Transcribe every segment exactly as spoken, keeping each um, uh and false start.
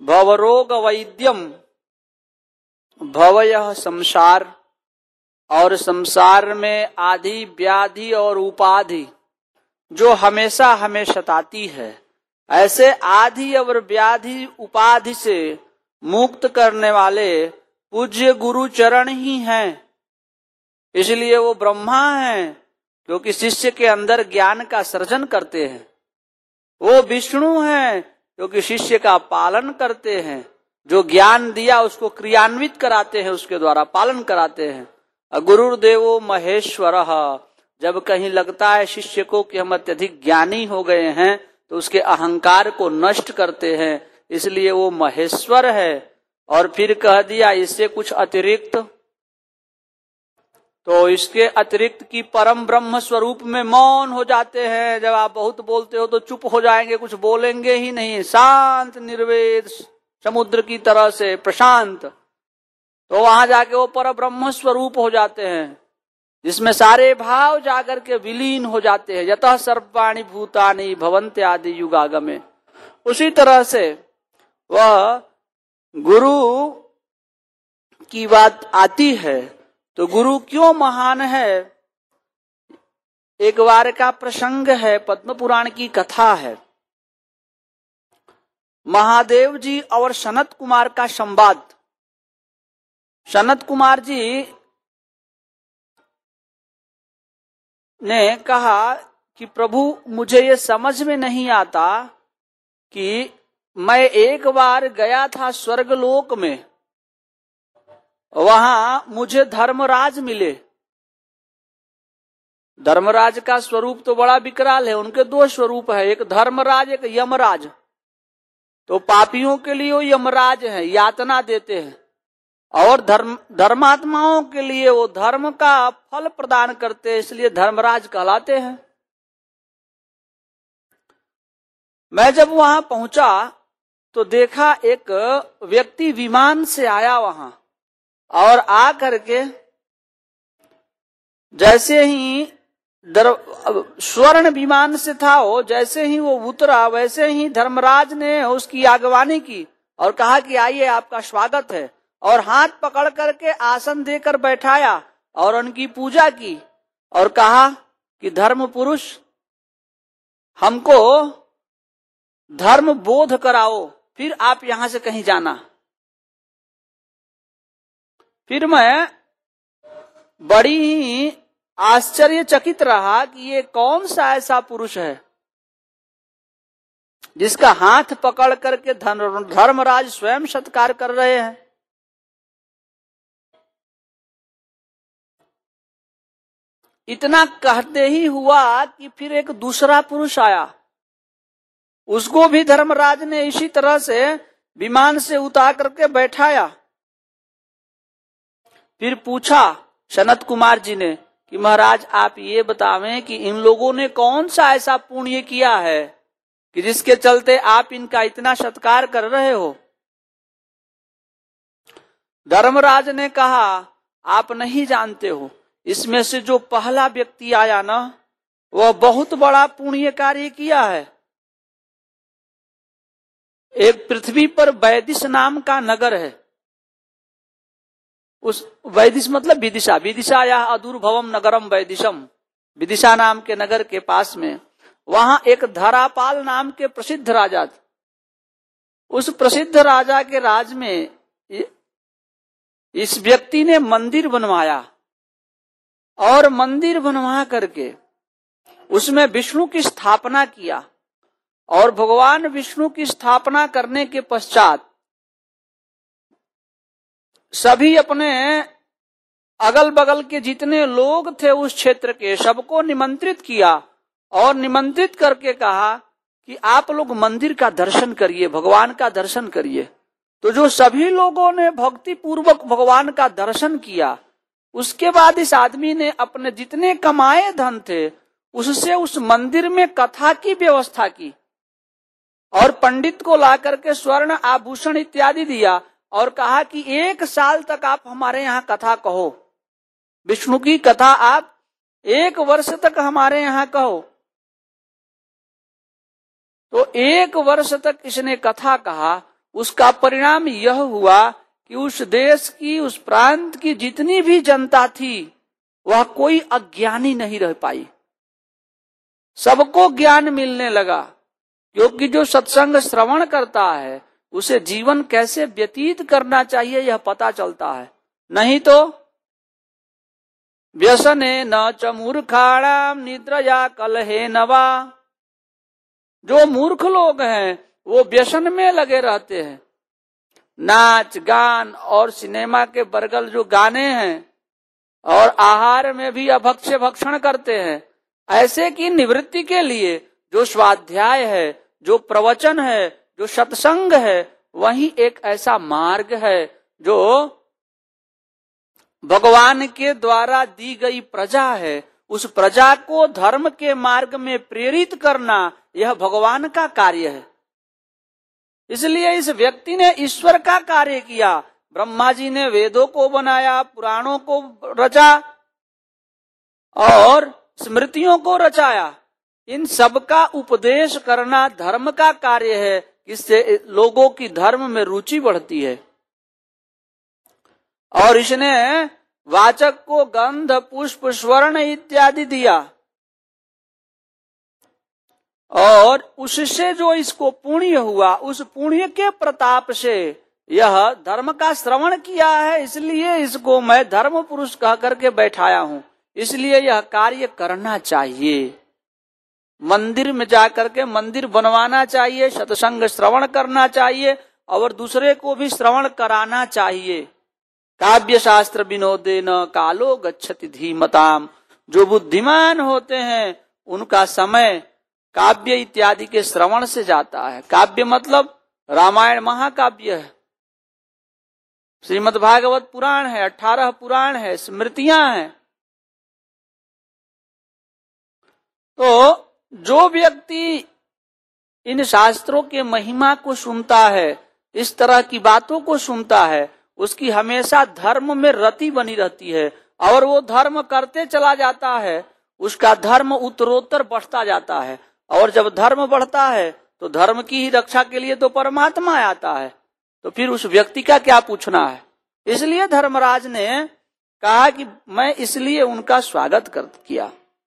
भवरोग वैद्यम, भवयः संसार, और संसार में आदि व्याधि और उपाधि जो हमेशा हमें सताती है, ऐसे आदि और व्याधि उपाधि से मुक्त करने वाले पूज्य गुरु चरण ही हैं। इसलिए वो ब्रह्मा हैं, क्योंकि शिष्य के अंदर ज्ञान का सृजन करते हैं। वो विष्णु हैं, क्योंकि शिष्य का पालन करते हैं। जो ज्ञान दिया उसको क्रियान्वित कराते हैं, उसके द्वारा पालन कराते हैं। गुरुर्देवो महेश्वरः, जब कहीं लगता है शिष्य को कि हम अत्यधिक ज्ञानी हो गए हैं, तो उसके अहंकार को नष्ट करते हैं, इसलिए वो महेश्वर है। और फिर कह दिया इससे कुछ अतिरिक्त, तो इसके अतिरिक्त की परम ब्रह्म स्वरूप में मौन हो जाते हैं। जब आप बहुत बोलते हो तो चुप हो जाएंगे, कुछ बोलेंगे ही नहीं, शांत निर्वेद समुद्र की तरह से प्रशांत। तो वहां जाके वो पर ब्रह्म स्वरूप हो जाते हैं, जिसमें सारे भाव जाकर के विलीन हो जाते हैं। यतः सर्वाणि भूतानि भवन्ति आदि युगागमे। उसी तरह से वह गुरु की बात आती है, तो गुरु क्यों महान है। एक बार का प्रसंग है, पद्म पुराण की कथा है। महादेव जी और सनत कुमार का संवाद। सनत कुमार जी ने कहा कि प्रभु मुझे ये समझ में नहीं आता कि मैं एक बार गया था स्वर्गलोक में, वहां मुझे धर्मराज मिले। धर्मराज का स्वरूप तो बड़ा विकराल है, उनके दो स्वरूप है, एक धर्मराज एक यमराज। तो पापियों के लिए वो यमराज है, यातना देते हैं, और धर्म धर्मात्माओं के लिए वो धर्म का फल प्रदान करते हैं, इसलिए धर्मराज कहलाते हैं। मैं जब वहां पहुंचा तो देखा एक व्यक्ति विमान से आया वहां, और आ करके जैसे ही स्वर्ण विमान से था वो, जैसे ही वो उतरा वैसे ही धर्मराज ने उसकी आगवानी की और कहा कि आइए आपका स्वागत है, और हाथ पकड़ करके आसन देकर बैठाया और उनकी पूजा की और कहा कि धर्म पुरुष हमको धर्म बोध कराओ, फिर आप यहां से कहीं जाना। फिर मैं बड़ी ही आश्चर्यचकित रहा कि ये कौन सा ऐसा पुरुष है जिसका हाथ पकड़ करके धर्मराज स्वयं सत्कार कर रहे हैं। इतना कहते ही हुआ कि फिर एक दूसरा पुरुष आया, उसको भी धर्मराज ने इसी तरह से विमान से उतार करके बैठाया। फिर पूछा सनत कुमार जी ने कि महाराज आप ये बतावें कि इन लोगों ने कौन सा ऐसा पुण्य किया है कि जिसके चलते आप इनका इतना सत्कार कर रहे हो। धर्मराज ने कहा आप नहीं जानते हो, इसमें से जो पहला व्यक्ति आया ना, वह बहुत बड़ा पुण्य कार्य किया है। एक पृथ्वी पर वैदिश नाम का नगर है, उस वैदिश मतलब विदिशा, विदिशा या अदूरभवम नगरम वैदिशम, विदिशा नाम के नगर के पास में वहां एक धरापाल नाम के प्रसिद्ध राजा थे। उस प्रसिद्ध राजा के राज में इस व्यक्ति ने मंदिर बनवाया, और मंदिर बनवा करके उसमें विष्णु की स्थापना किया, और भगवान विष्णु की स्थापना करने के पश्चात सभी अपने अगल बगल के जितने लोग थे उस क्षेत्र के सबको निमंत्रित किया, और निमंत्रित करके कहा कि आप लोग मंदिर का दर्शन करिए, भगवान का दर्शन करिए। तो जो सभी लोगों ने भक्ति पूर्वक भगवान का दर्शन किया, उसके बाद इस आदमी ने अपने जितने कमाए धन थे उससे उस मंदिर में कथा की व्यवस्था की, और पंडित को ला करके स्वर्ण आभूषण इत्यादि दिया, और कहा कि एक साल तक आप हमारे यहाँ कथा कहो, विष्णु की कथा आप एक वर्ष तक हमारे यहाँ कहो। तो एक वर्ष तक इसने कथा कहा, उसका परिणाम यह हुआ कि उस देश की, उस प्रांत की जितनी भी जनता थी वह कोई अज्ञानी नहीं रह पाई। सबको ज्ञान मिलने लगा, क्योंकि जो सत्संग श्रवण करता है उसे जीवन कैसे व्यतीत करना चाहिए यह पता चलता है। नहीं तो व्यसने न च मूर्खाणाम निद्रया कलहे नवा, जो मूर्ख लोग हैं वो व्यसन में लगे रहते हैं। नाच गान और सिनेमा के बरगल जो गाने हैं और आहार में भी अभक्ष्य भक्षण करते हैं, ऐसे की निवृत्ति के लिए जो स्वाध्याय है, जो प्रवचन है, जो सत्संग है, वही एक ऐसा मार्ग है जो भगवान के द्वारा दी गई प्रजा है। उस प्रजा को धर्म के मार्ग में प्रेरित करना यह भगवान का कार्य है। इसलिए इस व्यक्ति ने ईश्वर का कार्य किया। ब्रह्मा जी ने वेदों को बनाया, पुराणों को रचा और स्मृतियों को रचाया। इन सब का उपदेश करना धर्म का कार्य है, इससे लोगों की धर्म में रुचि बढ़ती है। और इसने वाचक को गंध, पुष्प, स्वर्ण इत्यादि दिया और उससे जो इसको पुण्य हुआ, उस पुण्य के प्रताप से यह धर्म का श्रवण किया है, इसलिए इसको मैं धर्म पुरुष कह करके बैठाया हूं। इसलिए यह कार्य करना चाहिए। मंदिर में जाकर के मंदिर बनवाना चाहिए, सत्संग श्रवण करना चाहिए और दूसरे को भी श्रवण कराना चाहिए। काव्य शास्त्र विनोदे न कालो गच्छति धीमताम, जो बुद्धिमान होते हैं उनका समय काव्य इत्यादि के श्रवण से जाता है। काव्य मतलब रामायण महाकाव्य है, श्रीमद् भागवत पुराण है, अठारह पुराण है, स्मृतियां हैं। तो जो व्यक्ति इन शास्त्रों के महिमा को सुनता है, इस तरह की बातों को सुनता है, उसकी हमेशा धर्म में रति बनी रहती है और वो धर्म करते चला जाता है। उसका धर्म उत्तरोत्तर बढ़ता जाता है और जब धर्म बढ़ता है तो धर्म की ही रक्षा के लिए तो परमात्मा आता है। तो फिर उस व्यक्ति का क्या पूछना है। इसलिए धर्मराज ने कहा कि मैं इसलिए उनका स्वागत कर किया।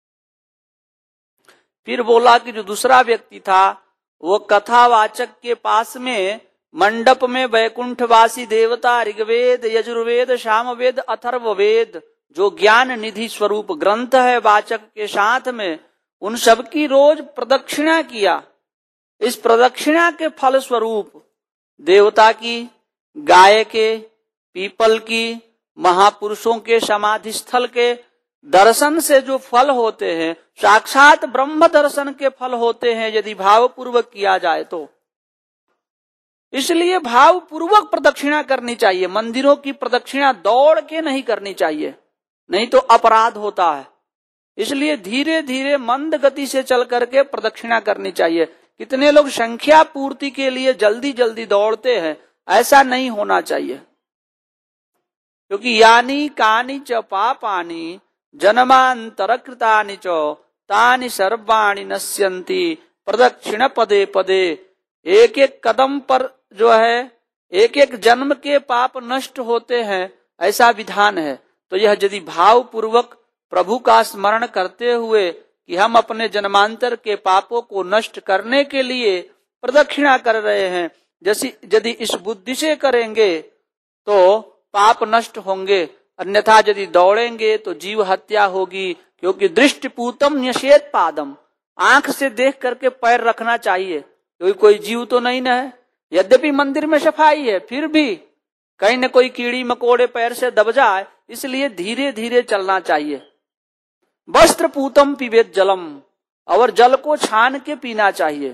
फिर बोला कि जो दूसरा व्यक्ति था वो कथावाचक के पास में मंडप में वैकुंठवासी देवता ऋग्वेद, यजुर्वेद, सामवेद, अथर्ववेद जो ज्ञान निधि स्वरूप ग्रंथ है वाचक के साथ में, उन सब की रोज प्रदक्षिणा किया। इस प्रदक्षिणा के फल स्वरूप देवता की, गाय के, पीपल की, महापुरुषों के समाधि स्थल के दर्शन से जो फल होते हैं, साक्षात ब्रह्म दर्शन के फल होते हैं यदि भाव पूर्वक किया जाए तो। इसलिए भाव पूर्वक प्रदक्षिणा करनी चाहिए। मंदिरों की प्रदक्षिणा दौड़ के नहीं करनी चाहिए, नहीं तो अपराध होता है। इसलिए धीरे धीरे मंद गति से चल करके प्रदक्षिणा करनी चाहिए। कितने लोग संख्या पूर्ति के लिए जल्दी जल्दी दौड़ते हैं, ऐसा नहीं होना चाहिए। क्योंकि यानी कानी च पापानि जन्मांतर कृतानि च तानि सर्वाणि नश्यन्ति प्रदक्षिण पदे पदे। एक एक कदम पर जो है एक एक जन्म के पाप नष्ट होते हैं, ऐसा विधान है। तो यह यदि भाव पूर्वक प्रभु का स्मरण करते हुए कि हम अपने जन्मांतर के पापों को नष्ट करने के लिए प्रदक्षिणा कर रहे हैं, जैसी यदि इस बुद्धि से करेंगे तो पाप नष्ट होंगे। अन्यथा यदि दौड़ेंगे तो जीव हत्या होगी। क्योंकि दृष्टिपूतम न्यसेत पादम, आंख से देख करके पैर रखना चाहिए, क्योंकि कोई जीव तो नहीं न है। यद्यपि मंदिर में सफाई है, फिर भी कहीं न कोई कीड़ी मकोड़े पैर से दब जाए, इसलिए धीरे धीरे चलना चाहिए। वस्त्र पूतम पिबेत जलम, और जल को छान के पीना चाहिए।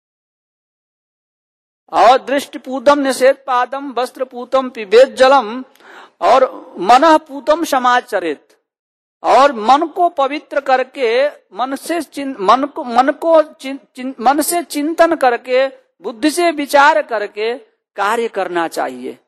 और दृष्टि पूतम निषेध पादम वस्त्र पूतम पिबेत जलम और मन पूतम समाचरित, और मन को पवित्र करके मन से मन को मन को चिन, चिन, मन से चिंतन करके बुद्धि से विचार करके कार्य करना चाहिए।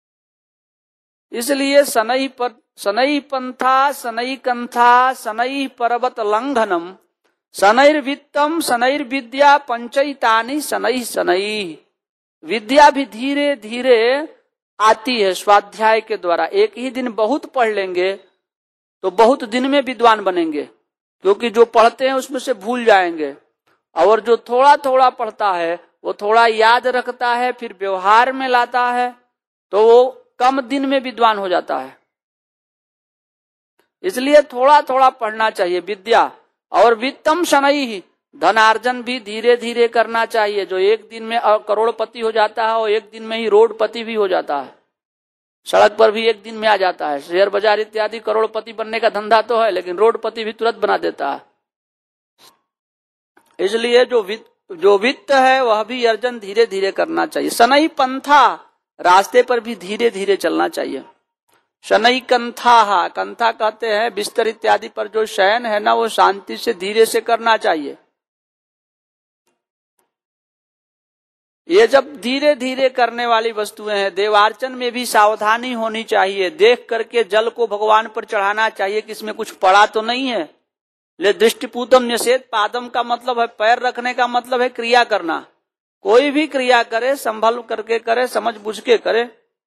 इसलिए शनै पर शनै पंथा शनै कंथा शनै पर्वत लंघनम शनैर्वित्तम शनैर्विद्या पंचैतानि शनै शनै। विद्या भी धीरे धीरे आती है स्वाध्याय के द्वारा। एक ही दिन बहुत पढ़ लेंगे तो बहुत दिन में विद्वान बनेंगे, क्योंकि जो पढ़ते हैं उसमें से भूल जाएंगे, और जो थोड़ा थोड़ा पढ़ता है वो थोड़ा याद रखता है, फिर व्यवहार में लाता है, तो वो कम दिन में विद्वान हो जाता है। इसलिए थोड़ा थोड़ा पढ़ना चाहिए विद्या। और वित्तम शनैः, धनार्जन भी धीरे धीरे करना चाहिए। जो एक दिन में करोड़पति हो जाता है वो एक दिन में ही रोडपति भी हो जाता है, सड़क पर भी एक दिन में आ जाता है। शेयर बाजार इत्यादि करोड़पति बनने का धंधा तो है, लेकिन रोडपति भी तुरंत बना देता है। इसलिए जो वित्त जो वित्त है वह भी अर्जन धीरे धीरे करना चाहिए। शनैः पंथा, रास्ते पर भी धीरे धीरे चलना चाहिए। शनैः कंथा, कंथा कहते हैं बिस्तर इत्यादि पर जो शयन है ना, वो शांति से धीरे से करना चाहिए। ये जब धीरे धीरे करने वाली वस्तुएं हैं। देवार्चन में भी सावधानी होनी चाहिए, देख करके जल को भगवान पर चढ़ाना चाहिए कि इसमें कुछ पड़ा तो नहीं है। ले दृष्टिपूतम न्यसेत, पादम का मतलब है पैर रखने का मतलब है क्रिया करना। कोई भी क्रिया करे संभल करके करे, समझ बुझ के करे।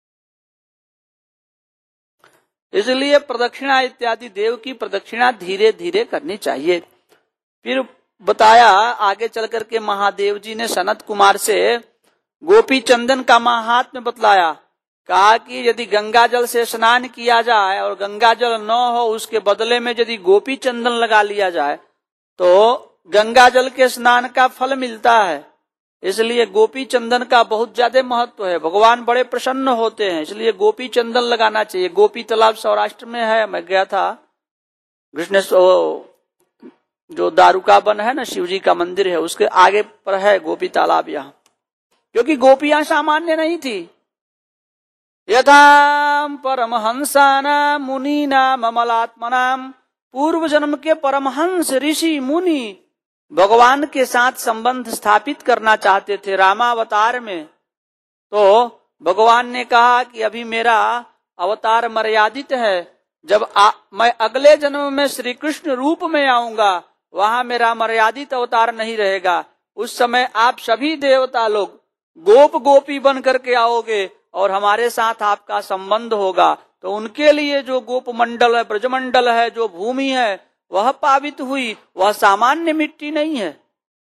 इसलिए प्रदक्षिणा इत्यादि देव की प्रदक्षिणा धीरे धीरे करनी चाहिए। फिर बताया आगे चल करके महादेव जी ने सनत कुमार से गोपी चंदन का महात्म्य बतलाया। कहा कि यदि गंगा जल से स्नान किया जाए और गंगा जल न हो, उसके बदले में यदि गोपी चंदन लगा लिया जाए तो गंगा जल के स्नान का फल मिलता है। इसलिए गोपी चंदन का बहुत ज्यादा महत्व है, भगवान बड़े प्रसन्न होते हैं, इसलिए गोपी चंदन लगाना चाहिए। गोपी तालाब सौराष्ट्र में है, मैं गया था। कृष्ण जो दारुका वन है ना, शिव जी का मंदिर है, उसके आगे पर है गोपी तालाब यहाँ। क्योंकि गोपियां सामान्य नहीं थी। यथा परमहंसानाम मुनीनाम अमलात्मनाम, पूर्व जन्म के परमहंस ऋषि मुनि भगवान के साथ संबंध स्थापित करना चाहते थे रामावतार में। तो भगवान ने कहा कि अभी मेरा अवतार मर्यादित है, जब आ, मैं अगले जन्म में श्री कृष्ण रूप में आऊंगा वहां मेरा मर्यादित अवतार नहीं रहेगा। उस समय आप सभी देवता लोग गोप गोपी बन करके आओगे और हमारे साथ आपका संबंध होगा। तो उनके लिए जो गोप मंडल है, ब्रजमंडल है, जो भूमि है वह पावित हुई, वह सामान्य मिट्टी नहीं है।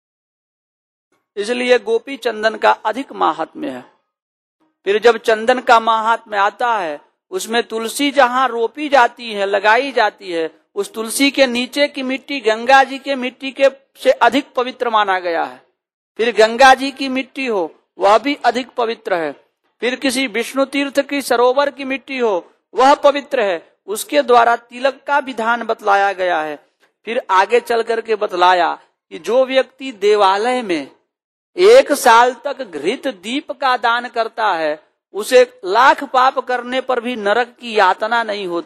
इसलिए गोपी चंदन का अधिक महात्म्य है। फिर जब चंदन का महात्म्य आता है, उसमें तुलसी जहां रोपी जाती है, लगाई जाती है, उस तुलसी के नीचे की मिट्टी गंगा जी के मिट्टी के से अधिक पवित्र माना गया है। फिर गंगा जी की मिट्टी हो वह भी अधिक पवित्र है। फिर किसी विष्णु तीर्थ की सरोवर की मिट्टी हो वह पवित्र है। उसके द्वारा तिलक का विधान बतलाया गया है। फिर आगे चल करके बतलाया कि जो व्यक्ति देवालय में एक साल तक घृत दीप का दान करता है, उसे लाख पाप करने पर भी नरक की यातना नहीं होती।